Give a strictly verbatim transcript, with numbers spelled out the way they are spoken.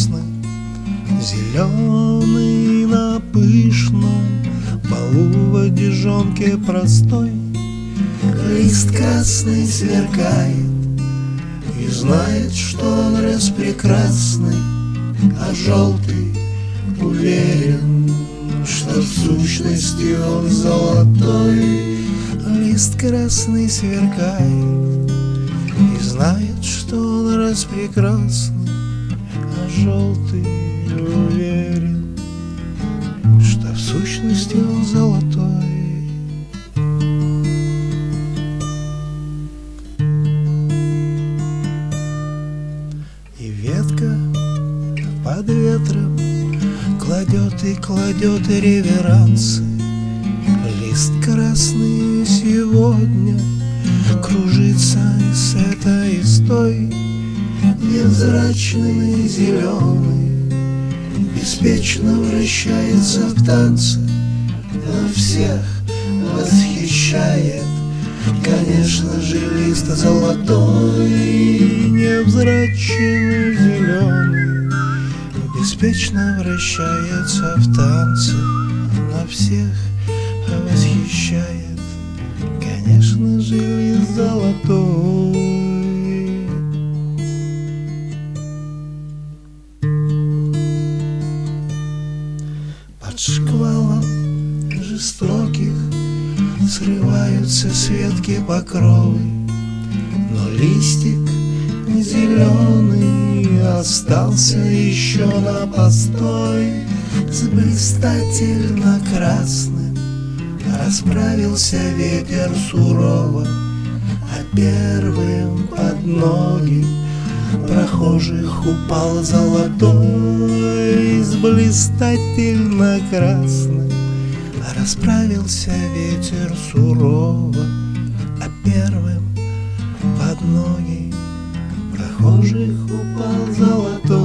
красным, зеленый на пышном полу в одежонке простой. Лист красный сверкает и знает, что он распрекрасный, а желтый уверен, что в сущности он золотой. Лист красный сверкает и знает, что он распрекрасный, а желтый уверен, что в сущности он золотой. И ветка под ветром кладет и кладет реверансы. Лист красный сегодня кружится и с этой, и с той. Невзрачный и зеленый беспечно вращается в танце, но всех восхищает, конечно же, лист золотой. Невзрачный зеленый беспечно вращается в танце, но всех восхищает, конечно же, лист золотой. Под шквалом жестоких срываются с ветки покровы, но листик зеленый остался еще на постой. С блистательно красным расправился ветер сурово, а первым под ноги прохожих упал золотой. С блистательно красным расправился ветер сурово, а первым под ноги прохожих упал золотой.